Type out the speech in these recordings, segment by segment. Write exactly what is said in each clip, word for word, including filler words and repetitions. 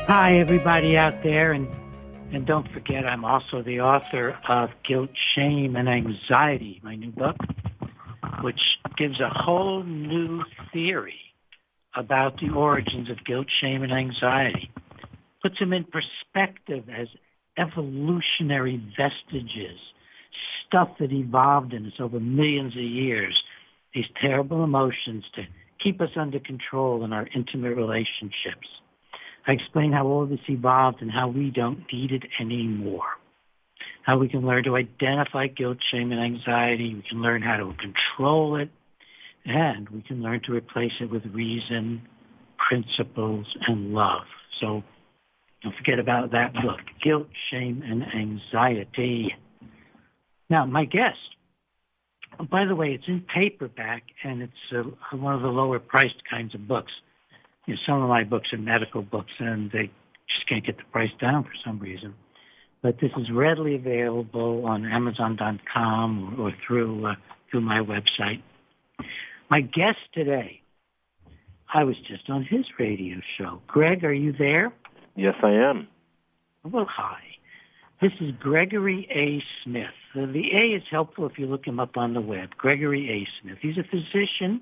Hi, everybody out there, and and don't forget, I'm also the author of Guilt, Shame, and Anxiety, my new book, which gives a whole new theory about the origins of guilt, shame, and anxiety. Puts them in perspective as evolutionary vestiges, stuff that evolved in us over millions of years, these terrible emotions to keep us under control in our intimate relationships. I explain how all this evolved and how we don't need it anymore. How we can learn to identify guilt, shame, and anxiety. We can learn how to control it. And we can learn to replace it with reason, principles, and love. So don't forget about that book, Guilt, Shame, and Anxiety. Now, my guest, oh, by the way, it's in paperback, and it's uh, one of the lower-priced kinds of books. You know, some of my books are medical books, and they just can't get the price down for some reason. But this is readily available on Amazon dot com or, or through uh, through my website. My guest today, I was just on his radio show. Greg, are you there? Yes, I am. Well, hi. This is Gregory A. Smith. Uh, the A is helpful if you look him up on the web. Gregory A. Smith. He's a physician.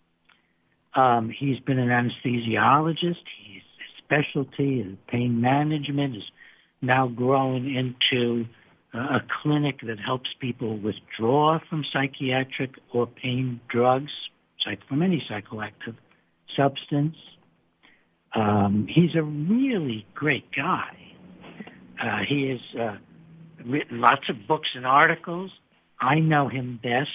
Um, he's been an anesthesiologist. His specialty is pain management. Is now grown into uh, a clinic that helps people withdraw from psychiatric or pain drugs, from any psychoactive substance. Um, he's a really great guy. Uh, he has uh, written lots of books and articles. I know him best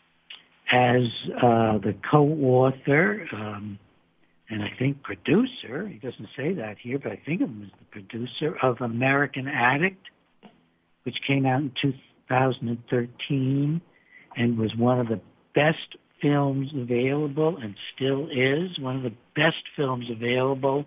as uh, the co-author um, and I think producer, he doesn't say that here, but I think of him as the producer of American Addict, which came out in two thousand thirteen and was one of the best films available and still is one of the best films available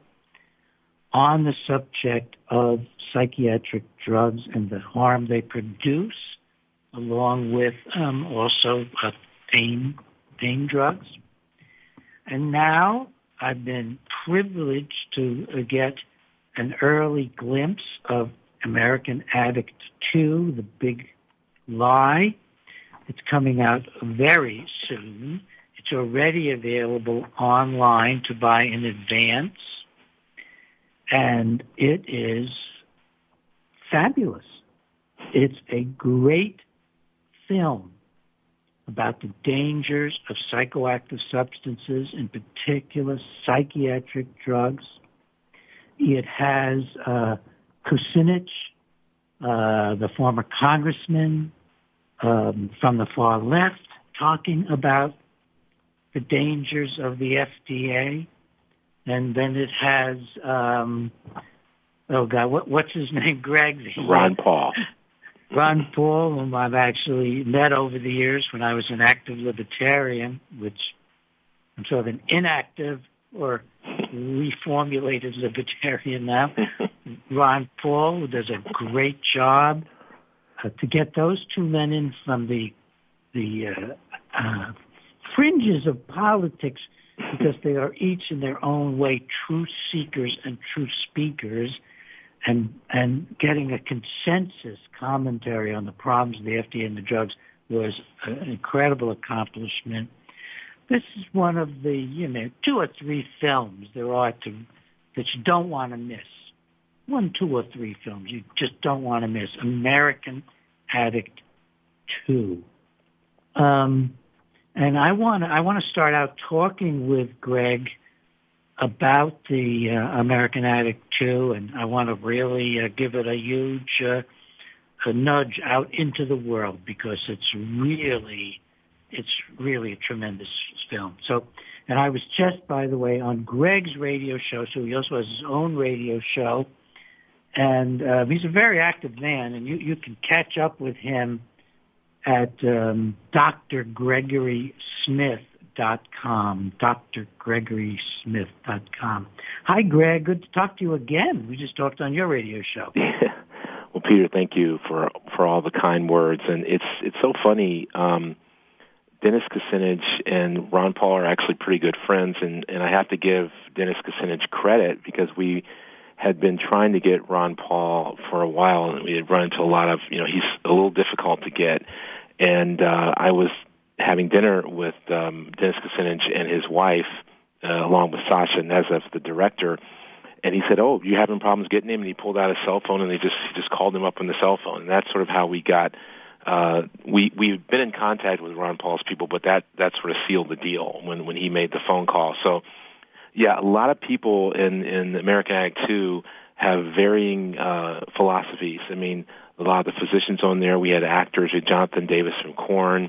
on the subject of psychiatric drugs and the harm they produce, along with um, also uh, pain, pain drugs. And now I've been privileged to uh, get an early glimpse of American Addict two, The Big Lie. It's coming out very soon. It's already available online to buy in advance. And it is fabulous. It's a great film about the dangers of psychoactive substances, in particular psychiatric drugs. It has uh, Kucinich, uh, the former congressman um, from the far left, talking about the dangers of the F D A. And then it has, um, oh God, what, what's his name, Greg? Ron Paul. Ron Paul, whom I've actually met over the years when I was an active libertarian, which I'm sort of an inactive or reformulated libertarian now. Ron Paul, who does a great job uh, to get those two men in from the the uh, uh, fringes of politics, because they are each in their own way truth seekers and truth speakers, and and getting a consensus commentary on the problems of the F D A and the drugs was an incredible accomplishment. This is one of the, you know, two or three films there are to that you don't want to miss. One, two, or three films you just don't want to miss. American Addict two. Um, and I want to I want to start out talking with Greg about the uh, American Addict two, and I want to really uh, give it a huge uh, a nudge out into the world, because it's really it's really a tremendous film. So, and I was just, by the way, on Greg's radio show, so he also has his own radio show, and uh, he's a very active man, and you, you can catch up with him at um, D R Gregory Smith dot com, D R Gregory Smith dot com. Hi, Greg. Good to talk to you again. We just talked on your radio show. Well, Peter, thank you for for all the kind words. And it's it's so funny. Um, Dennis Kucinich and Ron Paul are actually pretty good friends, and, and I have to give Dennis Kucinich credit, because we had been trying to get Ron Paul for a while, and we had run into a lot of, you know, he's a little difficult to get. And uh, I was having dinner with um, Dennis Kucinich and his wife, uh, along with Sasha Nezev, the director, and he said, "Oh, you having problems getting him?" And he pulled out his cell phone, and they just he just called him up on the cell phone. And that's sort of how we got. Uh, we we've been in contact with Ron Paul's people, but that that sort of sealed the deal when when he made the phone call. So, yeah, a lot of people in in American Ag two have varying uh, philosophies. I mean, a lot of the physicians on there. We had actors, we had Jonathan Davis from Korn.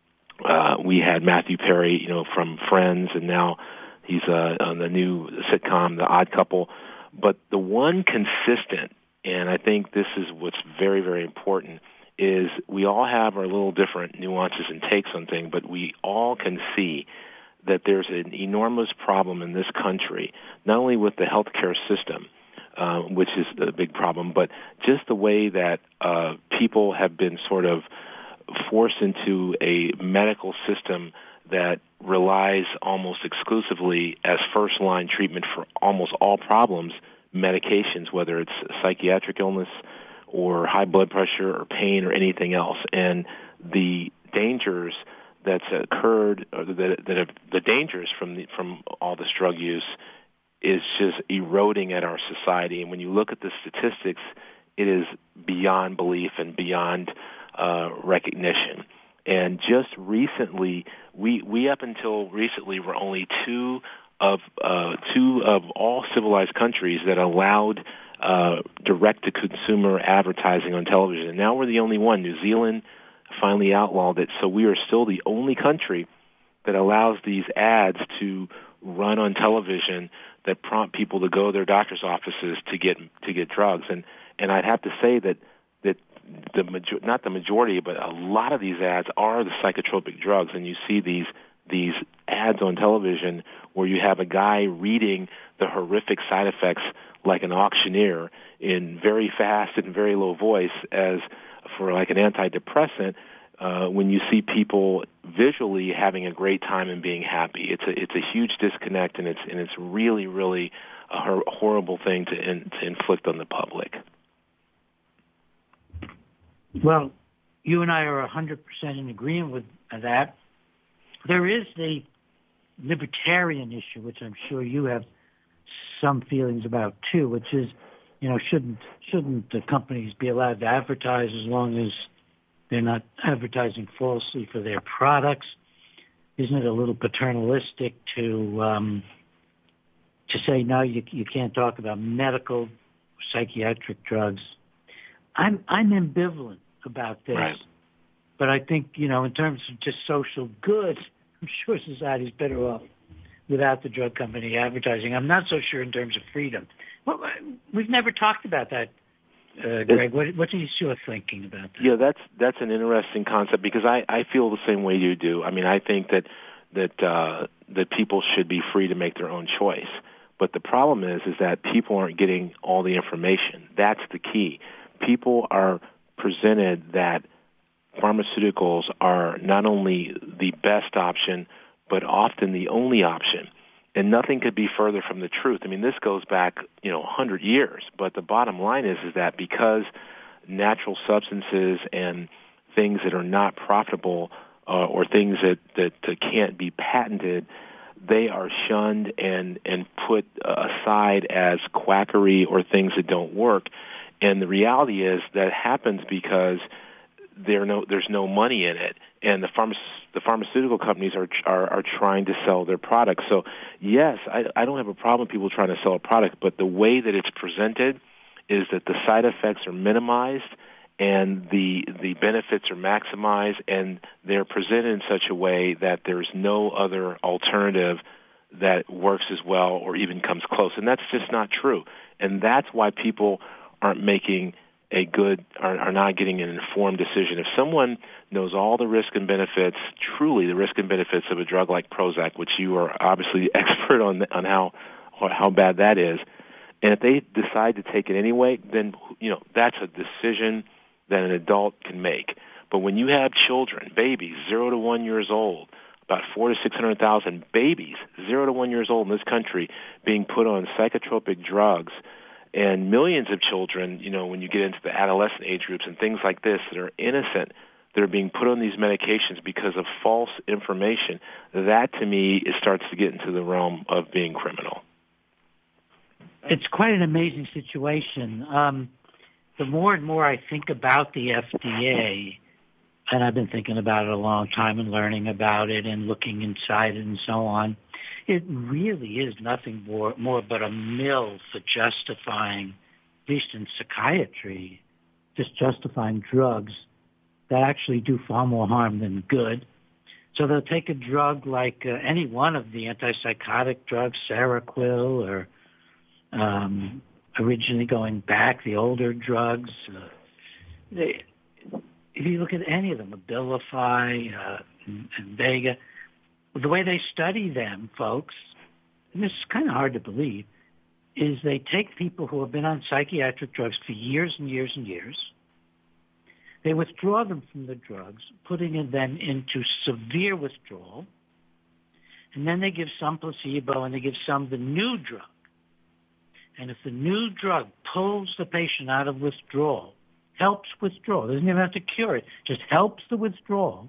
Uh, we had Matthew Perry, you know, from Friends, and now he's uh, on the new sitcom, The Odd Couple. But the one consistent, and I think this is what's very, very important, is we all have our little different nuances and takes on things, but we all can see that there's an enormous problem in this country, not only with the healthcare system, uh, which is a big problem, but just the way that uh, people have been sort of forced into a medical system that relies almost exclusively as first-line treatment for almost all problems, medications, whether it's psychiatric illness or high blood pressure or pain or anything else. And the dangers that's occurred, or that, that have, the dangers from the, from all this drug use is just eroding at our society. And when you look at the statistics, it is beyond belief and beyond uh, recognition. And just recently, we we up until recently were only two of uh, two of all civilized countries that allowed uh, direct-to-consumer advertising on television. And now we're the only one. New Zealand finally outlawed it, so we are still the only country that allows these ads to run on television that prompt people to go to their doctor's offices to get to get drugs. And and I'd have to say that that the major, not the majority, but a lot of these ads are the psychotropic drugs. And you see these these ads on television where you have a guy reading the horrific side effects like an auctioneer in very fast and very low voice as for like an antidepressant, uh, when you see people visually having a great time and being happy. It's a it's a huge disconnect, and it's and it's really really a hor- horrible thing to, in, to inflict on the public. Well, you and I are one hundred percent in agreement with that. There is the libertarian issue, which I'm sure you have some feelings about too, which is, you know, shouldn't shouldn't the companies be allowed to advertise as long as they're not advertising falsely for their products? Isn't it a little paternalistic to um, to say no, you you can't talk about medical, psychiatric drugs? I'm I'm ambivalent about this, right. But I think, you know, in terms of just social good, I'm sure society's better off without the drug company advertising. I'm not so sure in terms of freedom. Well, we've never talked about that, uh, Greg. What, what is your thinking about that? Yeah, that's that's an interesting concept because I, I feel the same way you do. I mean, I think that that uh, that people should be free to make their own choice. But the problem is is that people aren't getting all the information. That's the key. People are presented that pharmaceuticals are not only the best option, but often the only option. And nothing could be further from the truth. I mean, this goes back, you know, one hundred years. But the bottom line is, is that because natural substances and things that are not profitable uh, or things that, that uh, can't be patented, they are shunned and, and put aside as quackery or things that don't work. And the reality is that happens because there no there's no money in it, and the pharma, the pharmaceutical companies are, are are trying to sell their products. So yes, I, I don't have a problem with people trying to sell a product, but the way that it's presented is that the side effects are minimized and the the benefits are maximized, and they're presented in such a way that there's no other alternative that works as well or even comes close. And that's just not true. And that's why people aren't making a good, are, are not getting an informed decision. If someone knows all the risk and benefits, truly the risk and benefits of a drug like Prozac, which you are obviously expert on on how how bad that is, and if they decide to take it anyway, then, you know, that's a decision that an adult can make. But when you have children, babies, zero to one years old, about four to six hundred thousand babies, zero to one years old in this country, being put on psychotropic drugs, and millions of children, you know, when you get into the adolescent age groups and things like this that are innocent, that are being put on these medications because of false information, that to me it starts to get into the realm of being criminal. It's quite an amazing situation. Um, the more and more I think about the F D A, and I've been thinking about it a long time and learning about it and looking inside it and so on, it really is nothing more, more but a mill for justifying, at least in psychiatry, just justifying drugs that actually do far more harm than good. So they'll take a drug like uh, any one of the antipsychotic drugs, Seroquel, or um, originally going back, the older drugs. Uh, they, if you look at any of them, Abilify uh, and, and Vega, the way they study them, folks, and this is kind of hard to believe, is they take people who have been on psychiatric drugs for years and years and years. They withdraw them from the drugs, putting them into severe withdrawal, and then they give some placebo and they give some the new drug. And if the new drug pulls the patient out of withdrawal, helps withdrawal, doesn't even have to cure it, just helps the withdrawal,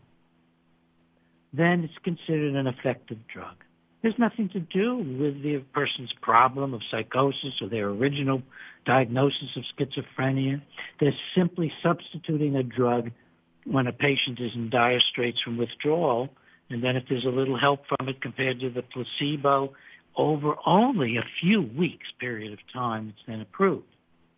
then it's considered an effective drug. There's nothing to do with the person's problem of psychosis or their original diagnosis of schizophrenia. They're simply substituting a drug when a patient is in dire straits from withdrawal, and then if there's a little help from it compared to the placebo, over only a few weeks period of time, it's then approved.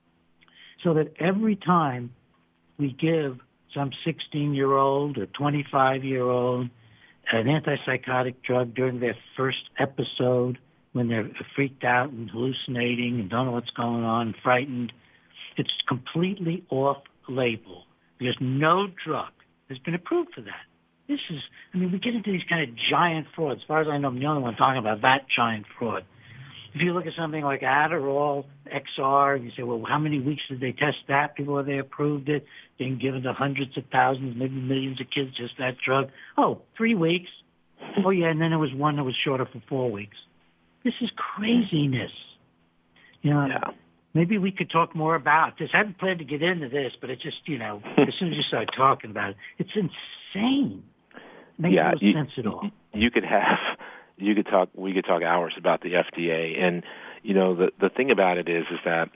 So that every time we give some sixteen-year-old or twenty-five-year-old an antipsychotic drug during their first episode when they're freaked out and hallucinating and don't know what's going on and frightened, it's completely off-label. There's no drug has been approved for that. This is, I mean, we get into these kind of giant frauds. As far as I know, I'm the only one talking about that giant fraud. If you look at something like Adderall X R, you say, well, how many weeks did they test that before they approved it? Being given to hundreds of thousands, maybe millions of kids, just that drug. Oh, three weeks. Oh, yeah, and then there was one that was shorter for four weeks. This is craziness. You know, yeah. Maybe we could talk more about this. I hadn't planned to get into this, but it just, you know, as soon as you start talking about it, it's insane. Makes yeah, no you, sense at all. You could have... You could talk. We could talk hours about the F D A, and you know the the thing about it is, is that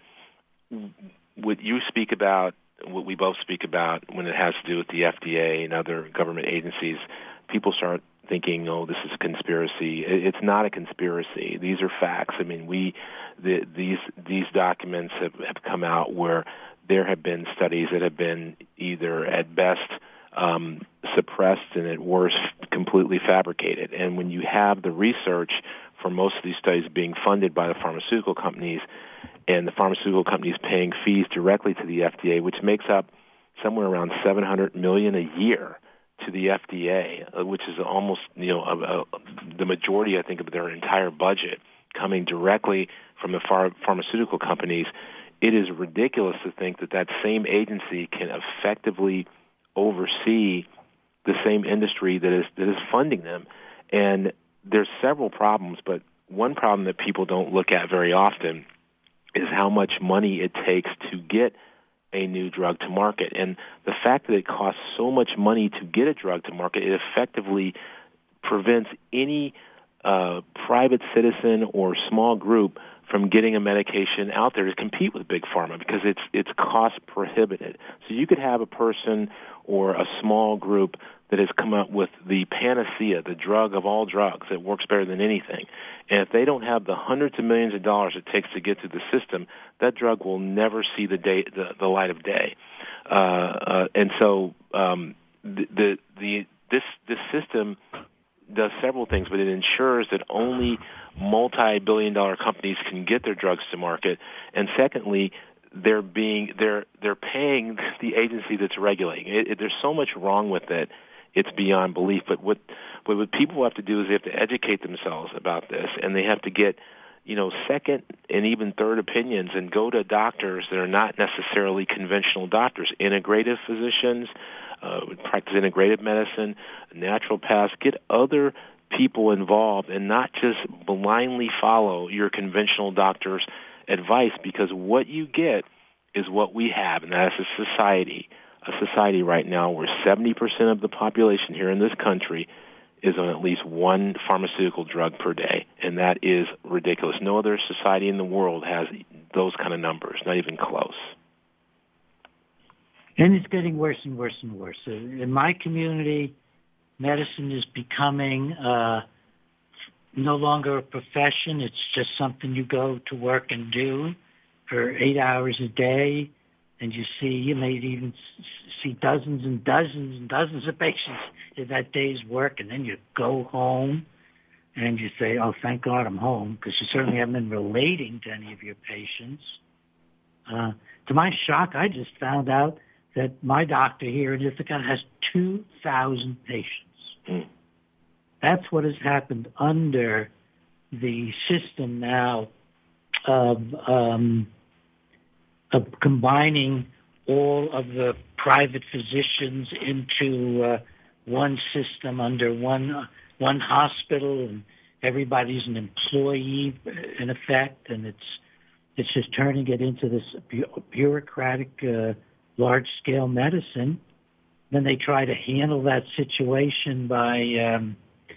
what you speak about, what we both speak about, when it has to do with the F D A and other government agencies, people start thinking, "Oh, this is a conspiracy." It's not a conspiracy. These are facts. I mean, we the, these these documents have, have come out where there have been studies that have been either at best Um, suppressed and at worst completely fabricated. And when you have the research for most of these studies being funded by the pharmaceutical companies, and the pharmaceutical companies paying fees directly to the F D A, which makes up somewhere around seven hundred million dollars a year to the F D A, which is almost, you know, a, a, the majority, I think, of their entire budget coming directly from the phar- pharmaceutical companies, it is ridiculous to think that that same agency can effectively oversee the same industry that is that is funding them. And there's several problems, but one problem that people don't look at very often is how much money it takes to get a new drug to market. And the fact that it costs so much money to get a drug to market, it effectively prevents any uh, private citizen or small group from getting a medication out there to compete with Big Pharma because it's it's cost prohibitive. So you could have a person or a small group that has come up with the panacea, the drug of all drugs that works better than anything. And if they don't have the hundreds of millions of dollars it takes to get through the system, that drug will never see the day the, the light of day. Uh, uh, and so um, the, the the this this system does several things, but it ensures that only multi-billion dollar companies can get their drugs to market. And secondly, they're being they're they're paying the agency that's regulating it. it there's so much wrong with it, it's beyond belief. But what but what people have to do is they have to educate themselves about this, and they have to get, you know, second and even third opinions and go to doctors that are not necessarily conventional doctors, integrative physicians, uh, practice integrative medicine, naturopaths, get other people involved and not just blindly follow your conventional doctors advice, because what you get is what we have, and that's a society, a society right now where seventy percent of the population here in this country is on at least one pharmaceutical drug per day, and that is ridiculous. No other society in the world has those kind of numbers, not even close. And it's getting worse and worse and worse. In my community, medicine is becoming uh, no longer a profession. It's just something you go to work and do for eight hours a day, and you see, you may even see dozens and dozens and dozens of patients in that day's work, and then you go home and you say, oh, thank God I'm home, because you certainly haven't been relating to any of your patients. Uh, to my shock, I just found out that my doctor here in Ithaca has two thousand patients. Mm. That's what has happened under the system now of, um, of combining all of the private physicians into uh, one system under one one hospital, and everybody's an employee in effect, and it's it's just turning it into this bu- bureaucratic uh, large-scale medicine. Then they try to handle that situation by um,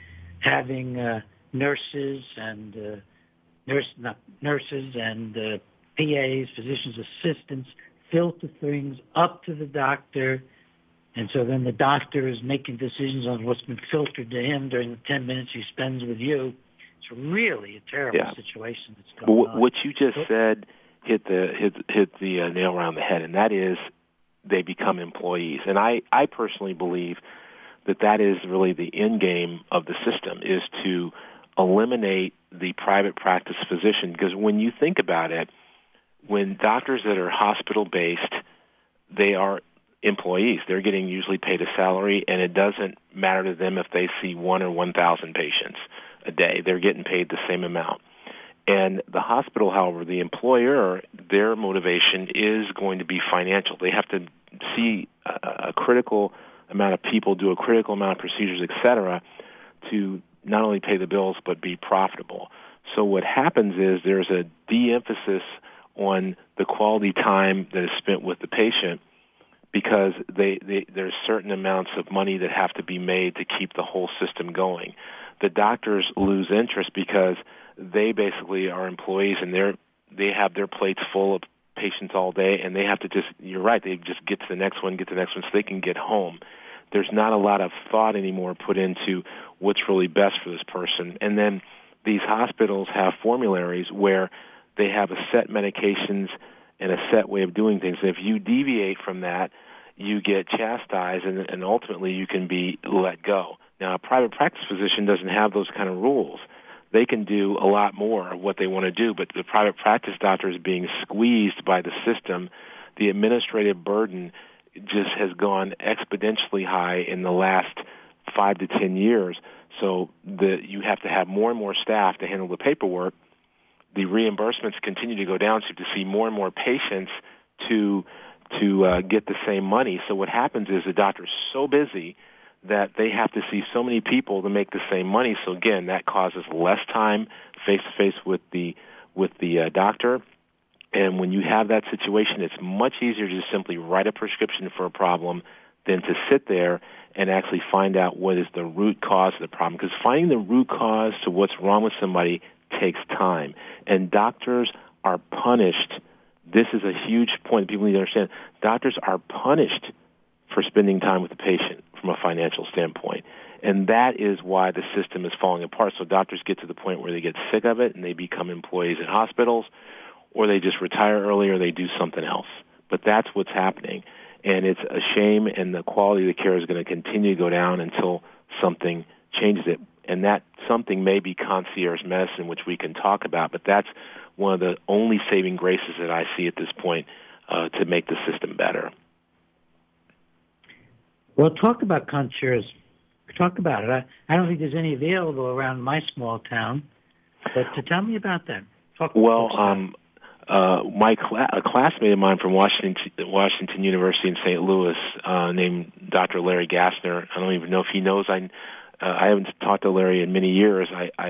having uh, nurses and uh, nurse not nurses and uh, P As, physicians' assistants, filter things up to the doctor, and so then the doctor is making decisions on what's been filtered to him during the ten minutes he spends with you. It's really a terrible yeah. situation that's going well, on. What you just said hit the hit hit the uh, nail around the head, and that is they become employees. And I, I personally believe that that is really the end game of the system, is to eliminate the private practice physician. Because when you think about it, when doctors that are hospital-based, they are employees. They're getting usually paid a salary, and it doesn't matter to them if they see one or one thousand patients a day. They're getting paid the same amount. And the hospital, however, the employer, their motivation is going to be financial. They have to see a, a critical amount of people, do a critical amount of procedures, et cetera, to not only pay the bills but be profitable. So what happens is there's a de-emphasis on the quality time that is spent with the patient, because they, they, there's certain amounts of money that have to be made to keep the whole system going. The doctors lose interest because they basically are employees, and they're they have their plates full of patients all day, and they have to just, you're right, they just get to the next one, get to the next one so they can get home. There's not a lot of thought anymore put into what's really best for this person. And then these hospitals have formularies where they have a set medications and a set way of doing things. And if you deviate from that, you get chastised, and, and ultimately you can be let go. Now, a private practice physician doesn't have those kind of rules. They can do a lot more of what they want to do, but the private practice doctor is being squeezed by the system. The administrative burden just has gone exponentially high in the last five to ten years. So the, you have to have more and more staff to handle the paperwork. The reimbursements continue to go down, so you have to see more and more patients to to uh, get the same money. So what happens is the doctor's so busy that they have to see so many people to make the same money. So again, that causes less time face to face with the with the uh, doctor. And when you have that situation, it's much easier to just simply write a prescription for a problem than to sit there and actually find out what is the root cause of the problem. Because finding the root cause to what's wrong with somebody takes time. And doctors are punished. This is a huge point that people need to understand. Doctors are punished for spending time with the patient from a financial standpoint. And that is why the system is falling apart. So doctors get to the point where they get sick of it and they become employees in hospitals, or they just retire early, or they do something else. But that's what's happening. And it's a shame, and the quality of the care is going to continue to go down until something changes it. And that something may be concierge medicine, which we can talk about, but that's one of the only saving graces that I see at this point uh, to make the system better. Well, talk about concierge. Talk about it. I, I don't think there's any available around my small town, but to tell me about that. Talk well, um, uh, my cl- a classmate of mine from Washington, Washington University in Saint Louis, uh, named Doctor Larry Gassner. I don't even know if he knows. I uh, I haven't talked to Larry in many years. I, I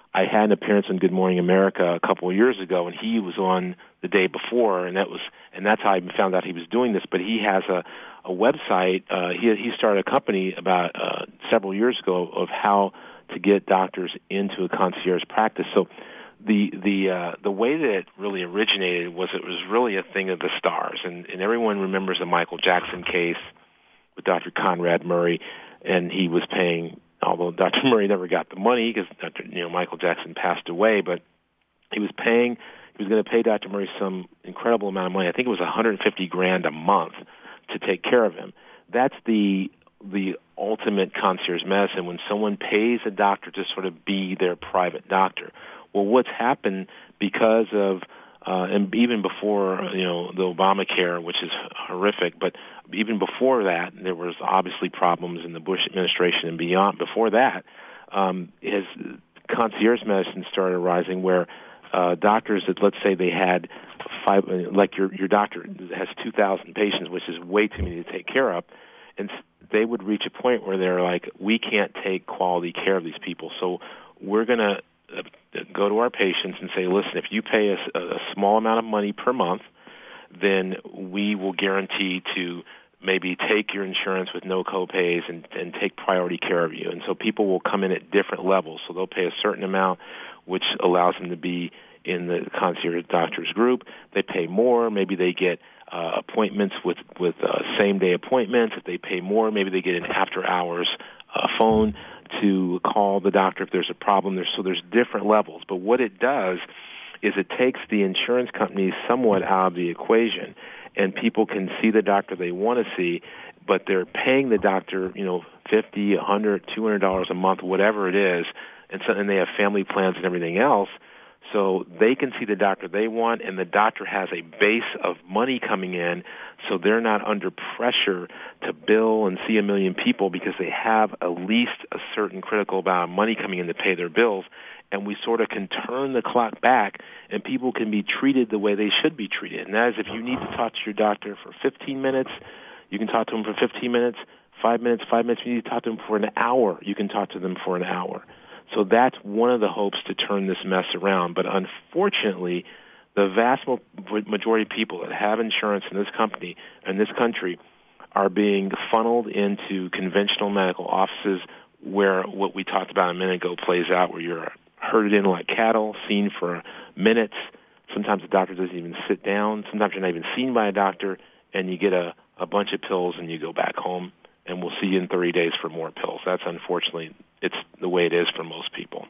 I had an appearance on Good Morning America a couple of years ago, and he was on the day before, and that was, and that's how I found out he was doing this. But he has a, a website. Uh, he he started a company about uh, several years ago of how to get doctors into a concierge practice. So the the uh, the way that it really originated was it was really a thing of the stars, and, and everyone remembers the Michael Jackson case with Doctor Conrad Murray, and he was paying. Although Doctor Murray never got the money because Doctor you know Michael Jackson passed away, but he was paying. He was going to pay Doctor Murray some incredible amount of money. I think it was one hundred fifty grand a month to take care of him. That's the the ultimate concierge medicine, when someone pays a doctor to sort of be their private doctor. Well, what's happened because of uh, and even before you know the Obamacare, which is horrific, but even before that, there was obviously problems in the Bush administration and beyond. Before that, um, is concierge medicine started arising, where uh, doctors that, let's say they had five, like your your doctor has two thousand patients, which is way too many to take care of, and they would reach a point where they're like, we can't take quality care of these people, so we're going to uh, go to our patients and say, listen, if you pay us a, a small amount of money per month, then we will guarantee to maybe take your insurance with no copays and, and take priority care of you. And so people will come in at different levels. So they'll pay a certain amount, which allows them to be in the concierge doctor's group. They pay more. Maybe they get uh, appointments with, with uh, same-day appointments. If they pay more, maybe they get an after-hours uh, phone to call the doctor if there's a problem. There's, so there's different levels. But what it does is it takes the insurance companies somewhat out of the equation, and people can see the doctor they want to see, but they're paying the doctor, you know, fifty, a hundred, two hundred dollars a month, whatever it is, and so and they have family plans and everything else, so they can see the doctor they want, and the doctor has a base of money coming in, so they're not under pressure to bill and see a million people because they have at least a certain critical amount of money coming in to pay their bills. And we sort of can turn the clock back, and people can be treated the way they should be treated. And that is, if you need to talk to your doctor for fifteen minutes, you can talk to them for fifteen minutes, five minutes, five minutes. If you need to talk to them for an hour, you can talk to them for an hour. So that's one of the hopes to turn this mess around. But unfortunately, the vast majority of people that have insurance in this company, in this country, are being funneled into conventional medical offices where what we talked about a minute ago plays out, where you're herded in like cattle, seen for minutes. Sometimes the doctor doesn't even sit down. Sometimes you're not even seen by a doctor, and you get a, a bunch of pills and you go back home, and we'll see you in thirty days for more pills. That's unfortunately, it's the way it is for most people.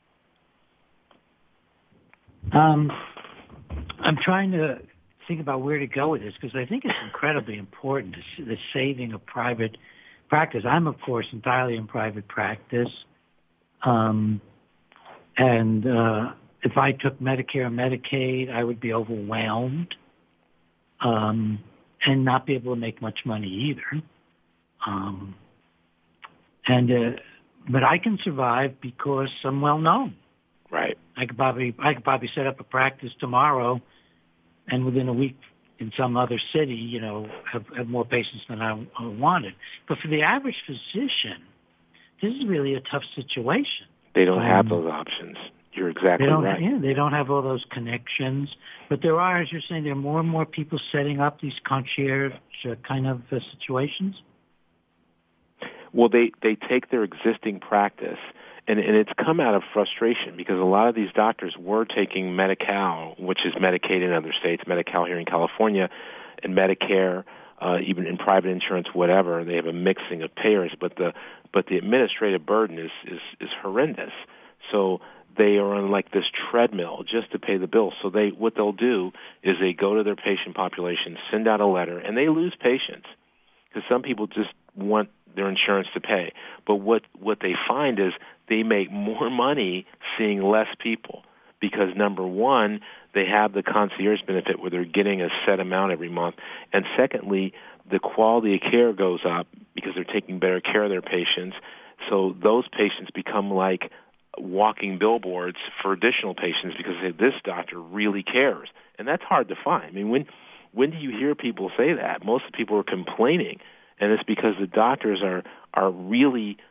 Um, I'm trying to think about where to go with this, because I think it's incredibly important, the saving of private practice. I'm, of course, entirely in private practice. Um, And uh, if I took Medicare and Medicaid, I would be overwhelmed um, and not be able to make much money either. Um, and uh, but I can survive because I'm well known. Right. I could probably I could probably set up a practice tomorrow, and within a week in some other city, you know, have, have more patients than I wanted. But for the average physician, this is really a tough situation. They don't um, have those options. You're exactly they don't, right. Yeah, they don't have all those connections. But there are, as you're saying, there are more and more people setting up these concierge uh, kind of uh, situations. Well, they, they take their existing practice, and, and it's come out of frustration because a lot of these doctors were taking Medi-Cal, which is Medicaid in other states, Medi-Cal here in California, and Medicare, uh, even in private insurance, whatever. They have a mixing of payers, but the but the administrative burden is, is, is horrendous. So they are on like this treadmill just to pay the bills. So they what they'll do is they go to their patient population, send out a letter, and they lose patients because some people just want their insurance to pay. But what, what they find is they make more money seeing less people because, number one, they have the concierge benefit where they're getting a set amount every month. And secondly, the quality of care goes up because they're taking better care of their patients. So those patients become like walking billboards for additional patients because hey, this doctor really cares. And that's hard to find. I mean, when when do you hear people say that? Most of the people are complaining, and it's because the doctors are, are really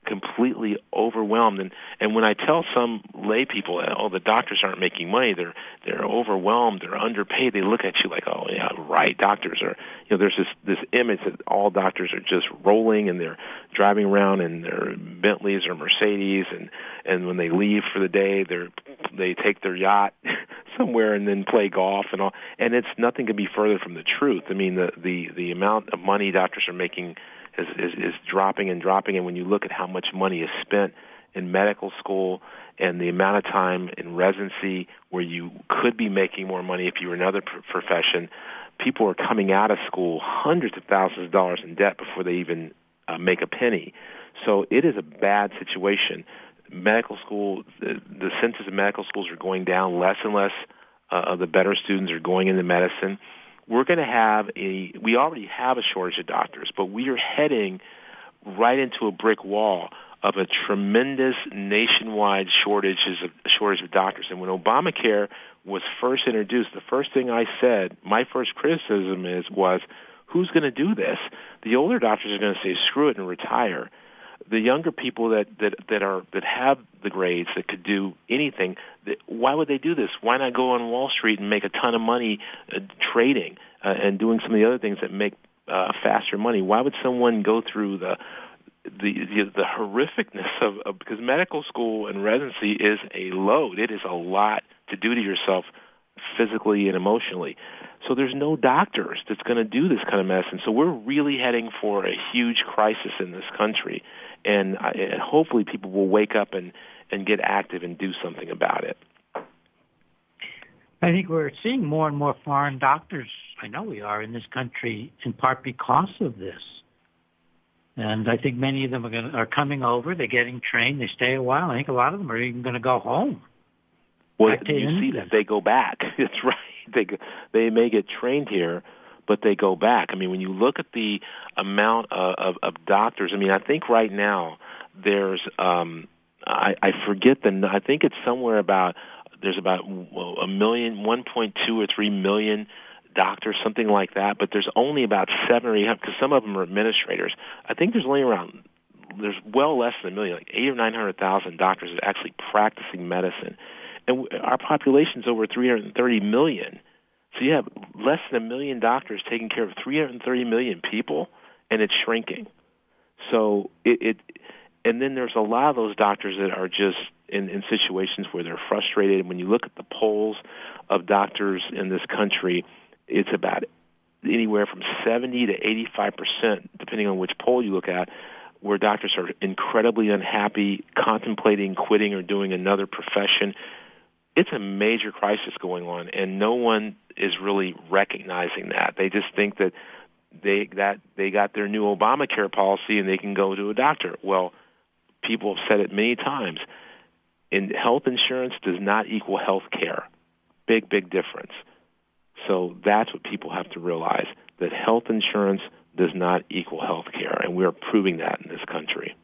completely overwhelmed. And, and when I tell some lay people, oh, the doctors aren't making money, they're they're overwhelmed, they're underpaid, they look at you like, oh, yeah, right, doctors are, you know, there's this, this image that all doctors are just rolling and they're driving around in their Bentleys or Mercedes, and, and when they leave for the day, they're, they take their yacht somewhere and then play golf and all. And it's nothing could be further from the truth. I mean, the, the, the amount of money doctors are making Is, is, is dropping and dropping, and when you look at how much money is spent in medical school and the amount of time in residency where you could be making more money if you were in another pr- profession, people are coming out of school hundreds of thousands of dollars in debt before they even uh, make a penny. So it is a bad situation. Medical school, the, the census of medical schools are going down. Less and less uh, of the better students are going into medicine. We're going to have a, we already have a shortage of doctors, but we are heading right into a brick wall of a tremendous nationwide shortages of, shortage of doctors. And when Obamacare was first introduced, the first thing I said, my first criticism is, was, who's going to do this? The older doctors are going to say, screw it and retire. The younger people that, that, that are that have the grades that could do anything, that, why would they do this? Why not go on Wall Street and make a ton of money uh, trading uh, and doing some of the other things that make uh, faster money? Why would someone go through the the the, the horrificness of, of because medical school and residency is a load. It is a lot to do to yourself physically and emotionally. So there's no doctors that's going to do this kind of medicine. So we're really heading for a huge crisis in this country. And, I, and hopefully people will wake up and, and get active and do something about it. I think we're seeing more and more foreign doctors. I know we are in this country in part because of this. And I think many of them are, going to, are coming over. They're getting trained. They stay a while. I think a lot of them are even going to go home. Well, you see that. They go back. That's right. They they may get trained here, but they go back. I mean, when you look at the amount of, of, of doctors, I mean, I think right now there's, um, I, I forget the, I think it's somewhere about, there's about a million, one point two or three million doctors, something like that, but there's only about seven or eight hundred, because some of them are administrators. I think there's only around, there's well less than a million, like eight or nine hundred thousand doctors that are actually practicing medicine. And our population's over three hundred thirty million. So you have less than a million doctors taking care of three hundred thirty million people, and it's shrinking. So it, it and then there's a lot of those doctors that are just in, in situations where they're frustrated. And when you look at the polls of doctors in this country, it's about anywhere from seventy to eighty-five percent, depending on which poll you look at, where doctors are incredibly unhappy, contemplating quitting or doing another profession. It's a major crisis going on, and no one is really recognizing that. They just think that they that they got their new Obamacare policy and they can go to a doctor. Well, people have said it many times. In health insurance does not equal health care. Big, big difference. So that's what people have to realize, that health insurance does not equal health care, and we're proving that in this country.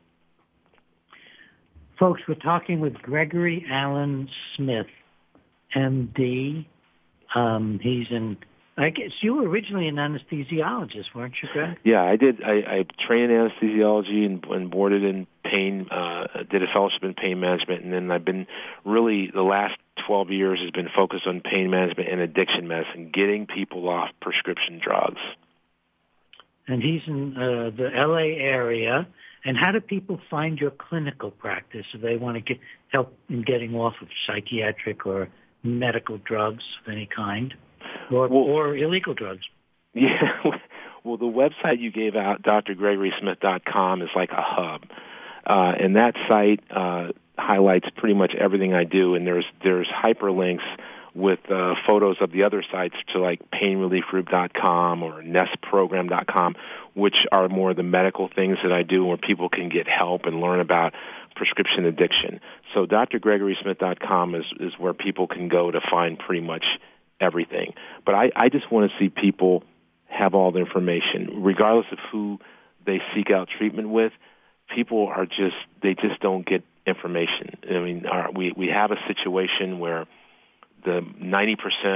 Folks, we're talking with Gregory Alan Smith, M D. Um, he's in, I guess you were originally an anesthesiologist, weren't you, Greg? Yeah, I did. I, I trained in anesthesiology and, and boarded in pain, uh, did a fellowship in pain management, and then I've been really, the last twelve years has been focused on pain management and addiction medicine, getting people off prescription drugs. And he's in uh, the L A area. And how do people find your clinical practice if they want to get help in getting off of psychiatric or medical drugs of any kind, or, well, or illegal drugs? Yeah, well, the website you gave out, D R gregory smith dot com, is like a hub, uh, and that site uh, highlights pretty much everything I do. And there's there's hyperlinks with uh, photos of the other sites to like pain relief group dot com or nest program dot com, which are more of the medical things that I do where people can get help and learn about prescription addiction. So D R gregory smith dot com is, is where people can go to find pretty much everything. But I, I just want to see people have all the information, regardless of who they seek out treatment with. People are just, they just don't get information. I mean, our, we, we have a situation where the ninety percent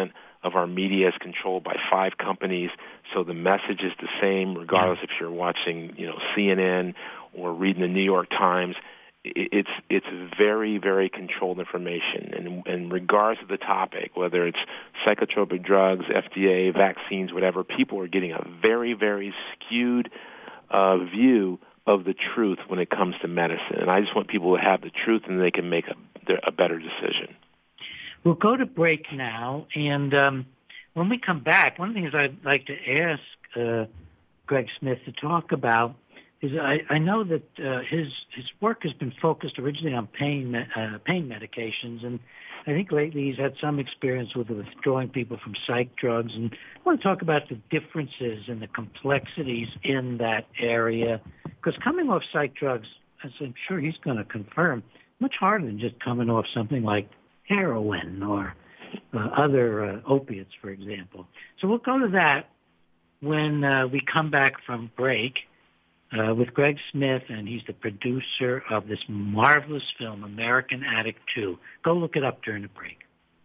of our media is controlled by five companies, so the message is the same regardless if you're watching, you know, C N N or reading the New York Times. It's it's very, very controlled information, and, and regardless of the topic, whether it's psychotropic drugs, F D A, vaccines, whatever, people are getting a very, very skewed uh, view of the truth when it comes to medicine. And I just want people to have the truth, and they can make a, a better decision. We'll go to break now, and um, when we come back, one of the things I'd like to ask uh, Greg Smith to talk about is I, I know that uh, his his work has been focused originally on pain uh, pain medications, and I think lately he's had some experience with withdrawing people from psych drugs. And I want to talk about the differences and the complexities in that area, because coming off psych drugs, as I'm sure he's going to confirm, much harder than just coming off something like heroin or uh, other uh, opiates, for example. So we'll go to that when uh, we come back from break. Uh, with Greg Smith, and he's the producer of this marvelous film, American Addict two. Go look it up during the break.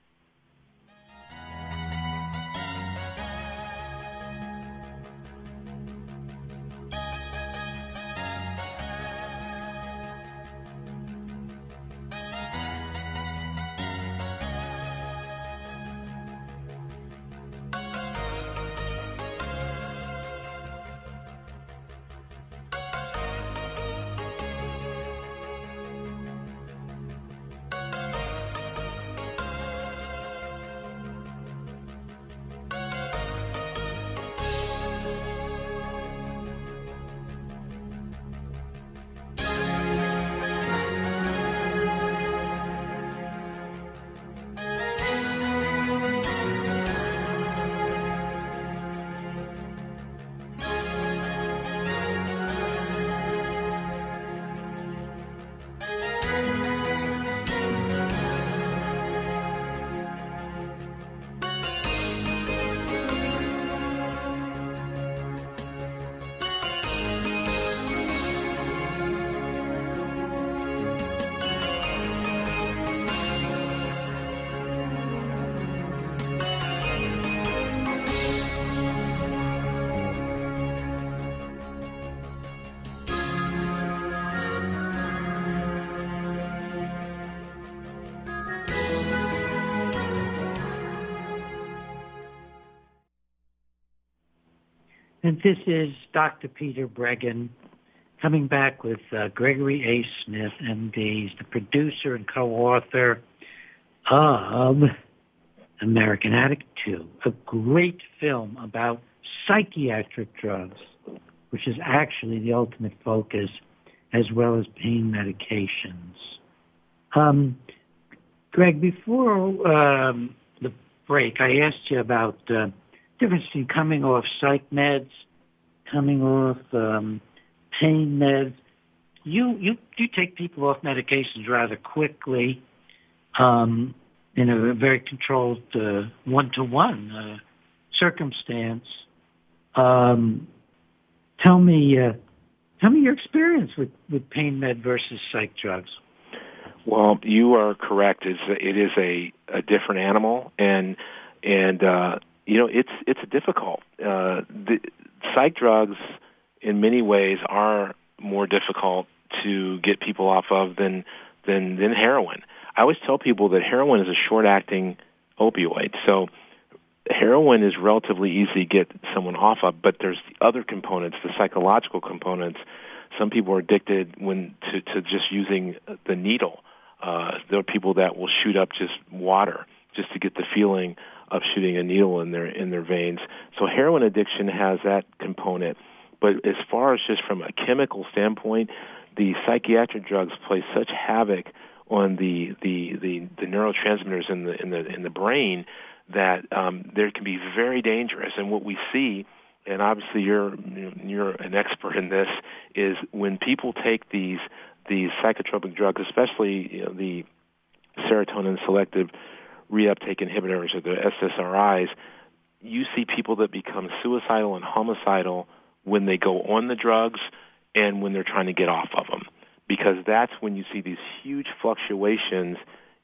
And this is Doctor Peter Breggin coming back with uh, Gregory A. Smith, M D. He's the producer and co-author of American Addict two, a great film about psychiatric drugs, which is actually the ultimate focus, as well as pain medications. Um, Greg, before um, the break, I asked you about uh, difference between coming off psych meds, coming off um, pain meds. You you you take people off medications rather quickly, um, in a very controlled uh, one-to-one uh, circumstance. Um, tell me, uh, tell me your experience with, with pain med versus psych drugs. Well, you are correct. It's a, it is a, a different animal, and and uh, you know it's it's difficult. Uh, the psych drugs, in many ways, are more difficult to get people off of than than than heroin. I always tell people that heroin is a short-acting opioid, so heroin is relatively easy to get someone off of. But there's the other components, the psychological components. Some people are addicted when to, to just using the needle. Uh, there are people that will shoot up just water just to get the feeling of shooting a needle in their in their veins. So heroin addiction has that component. But as far as just from a chemical standpoint, the psychiatric drugs play such havoc on the the, the, the neurotransmitters in the in the in the brain that um, there can be very dangerous. And what we see, and obviously you're you're an expert in this, is when people take these these psychotropic drugs, especially you know, the serotonin selective reuptake inhibitors or the S S R Is, you see people that become suicidal and homicidal when they go on the drugs and when they're trying to get off of them, because that's when you see these huge fluctuations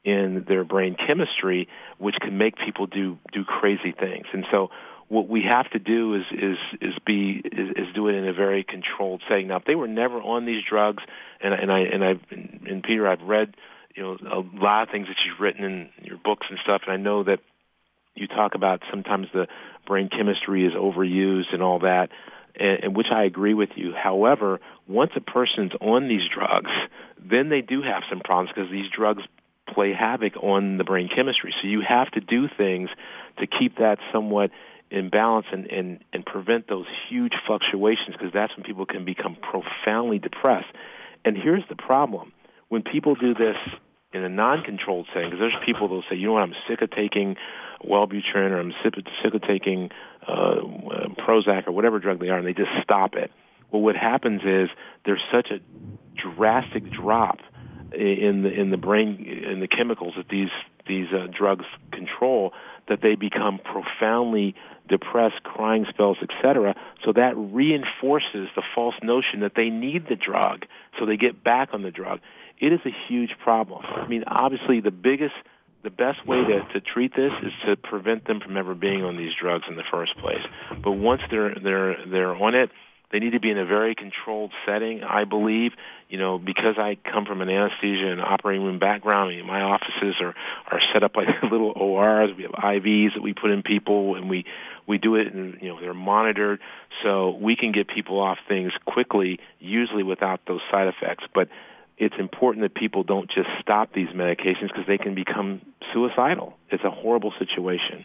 in their brain chemistry, which can make people do do crazy things. And so what we have to do is is is be is, is do it in a very controlled setting. Now, if they were never on these drugs, and and I and I and Peter, I've read you know a lot of things that you've written in your books and stuff, and I know that you talk about sometimes the brain chemistry is overused and all that, and, and which I agree with you. However, once a person's on these drugs, then they do have some problems because these drugs play havoc on the brain chemistry. So you have to do things to keep that somewhat in balance and, and, and prevent those huge fluctuations, because that's when people can become profoundly depressed. And here's the problem. When people do this in a non-controlled setting, because there's people that will say, you know what, I'm sick of taking Wellbutrin, or I'm sick of, sick of taking uh, Prozac or whatever drug they are, and they just stop it. Well, what happens is there's such a drastic drop in the in the brain, in the chemicals that these these uh, drugs control, that they become profoundly depressed, crying spells, et cetera. So that reinforces the false notion that they need the drug, so they get back on the drug. It is a huge problem. I mean, obviously, the biggest, the best way to, to treat this is to prevent them from ever being on these drugs in the first place. But once they're they're they're on it, they need to be in a very controlled setting, I believe. You know, because I come from an anesthesia and operating room background, I mean, my offices are, are set up like little O Rs. We have I Vs that we put in people, and we, we do it, and, you know, they're monitored. So we can get people off things quickly, usually without those side effects. But it's important that people don't just stop these medications, because they can become suicidal. It's a horrible situation.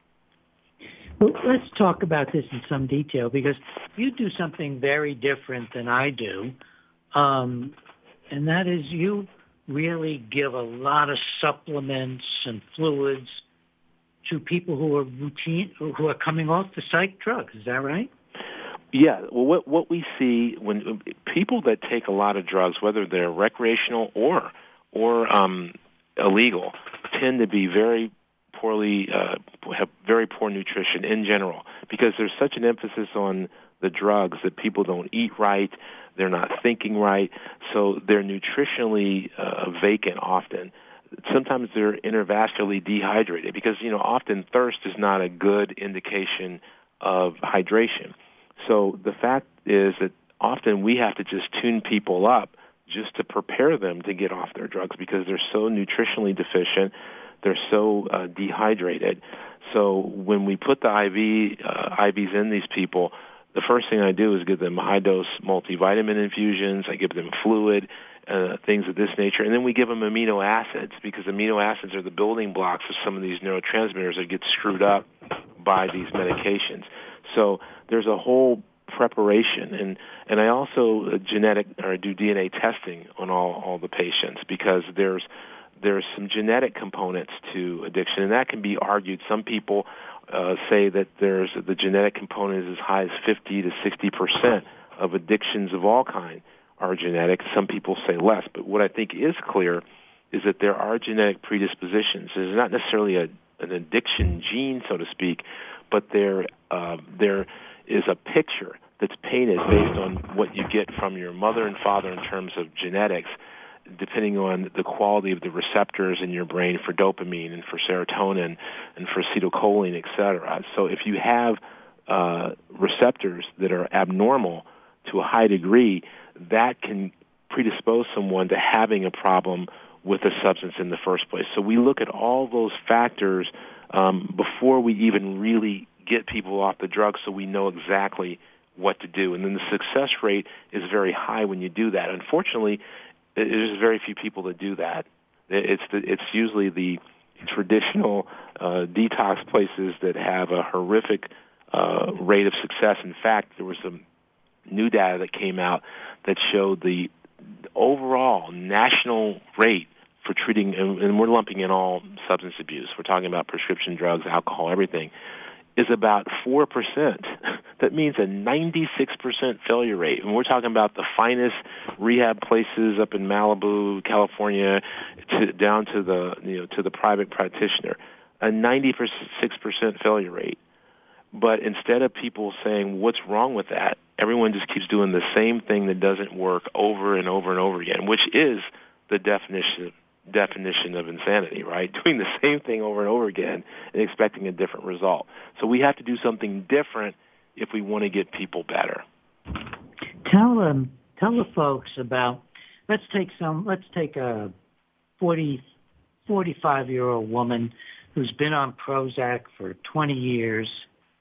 Well, let's talk about this in some detail, because you do something very different than I do, um, and that is you really give a lot of supplements and fluids to people who are routine, who are coming off the psych drugs. Is that right? Yeah. Well, what what we see when people that take a lot of drugs, whether they're recreational or or um, illegal, tend to be very poorly, uh, have very poor nutrition in general, because there's such an emphasis on the drugs that people don't eat right, they're not thinking right, so they're nutritionally uh, vacant often. Sometimes they're intervascularly dehydrated, because, you know, often thirst is not a good indication of hydration. So the fact is that often we have to just tune people up just to prepare them to get off their drugs, because they're so nutritionally deficient. They're so uh, dehydrated. So when we put the I V uh, I Vs in these people, the first thing I do is give them high-dose multivitamin infusions. I give them fluid, uh, things of this nature. And then we give them amino acids, because amino acids are the building blocks of some of these neurotransmitters that get screwed up by these medications. So there's a whole preparation. And, and I also uh, genetic or do D N A testing on all, all the patients, because there's there's some genetic components to addiction, and that can be argued. Some people uh, say that there's the genetic component is as high as fifty to sixty percent of addictions of all kind are genetic. Some people say less, but what I think is clear is that there are genetic predispositions. There's not necessarily a, an addiction gene, so to speak, but there uh, there is a picture that's painted based on what you get from your mother and father in terms of genetics, depending on the quality of the receptors in your brain for dopamine and for serotonin and for acetylcholine, et cetera. So if you have uh, receptors that are abnormal to a high degree, that can predispose someone to having a problem with a substance in the first place. So we look at all those factors um, before we even really get people off the drugs, so we know exactly what to do. And then the success rate is very high when you do that. Unfortunately, there's very few people that do that. It's the, it's usually the traditional uh, detox places that have a horrific uh, rate of success. In fact, there was some new data that came out that showed the overall national rate for treating, and, and we're lumping in all substance abuse. We're talking about prescription drugs, alcohol, everything, is about four percent. That means a ninety-six percent failure rate. And we're talking about the finest rehab places up in Malibu, California, to, down to the, you know, to the private practitioner. A ninety-six percent failure rate. But instead of people saying, what's wrong with that, everyone just keeps doing the same thing that doesn't work over and over and over again, which is the definition definition of insanity, right? Doing the same thing over and over again and expecting a different result. So we have to do something different if we want to get people better. Tell them, tell the folks about. Let's take some. Let's take a forty, forty-five-year-old woman who's been on Prozac for twenty years,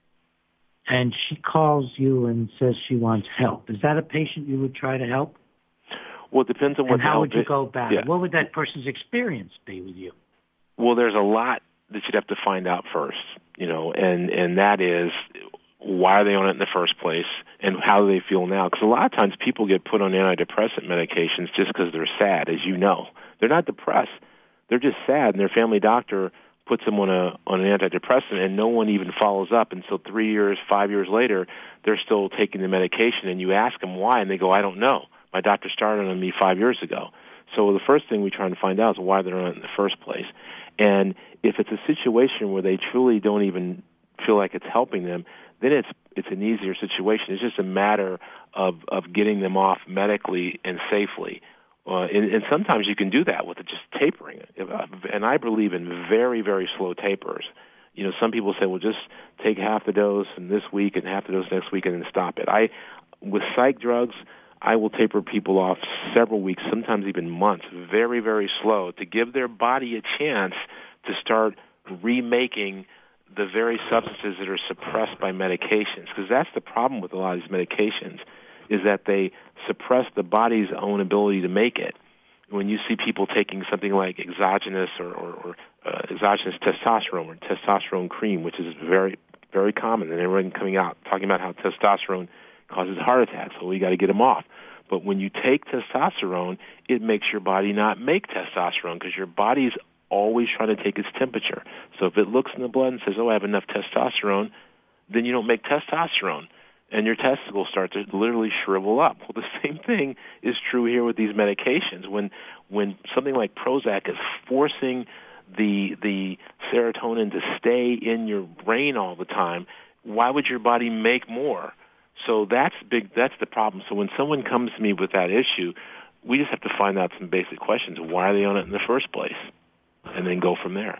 and she calls you and says she wants help. Is that a patient you would try to help? Well, it depends on what. And how would you go about yeah. it? What would that person's experience be with you? Well, there's a lot that you'd have to find out first, you know, and and that is, why are they on it in the first place, and how do they feel now? Because a lot of times people get put on antidepressant medications just because they're sad, as you know. They're not depressed. They're just sad, and their family doctor puts them on a on an antidepressant, and no one even follows up. And so three years, five years later, they're still taking the medication, and you ask them why, and they go, I don't know. My doctor started on me five years ago. So the first thing we try to find out is why they're on it in the first place. And if it's a situation where they truly don't even feel like it's helping them, then it's it's an easier situation. It's just a matter of, of getting them off medically and safely. Uh, and, and sometimes you can do that with just tapering. And I believe in very, very slow tapers. You know, some people say, well, just take half the dose and this week and half the dose next week and then stop it. I, with psych drugs, I will taper people off several weeks, sometimes even months, very, very slow, to give their body a chance to start remaking the very substances that are suppressed by medications. Because that's the problem with a lot of these medications, is that they suppress the body's own ability to make it. When you see people taking something like exogenous or, or, or uh, exogenous testosterone or testosterone cream, which is very, very common, and everyone coming out talking about how testosterone causes heart attacks, so we got to get them off. But when you take testosterone, it makes your body not make testosterone because your body's always trying to take its temperature. So if it looks in the blood and says, oh, I have enough testosterone, then you don't make testosterone, and your testicles start to literally shrivel up. Well, the same thing is true here with these medications. When when something like Prozac is forcing the the serotonin to stay in your brain all the time, why would your body make more? So that's big. That's the problem. So when someone comes to me with that issue, we just have to find out some basic questions. Why are they on it in the first place? And then go from there.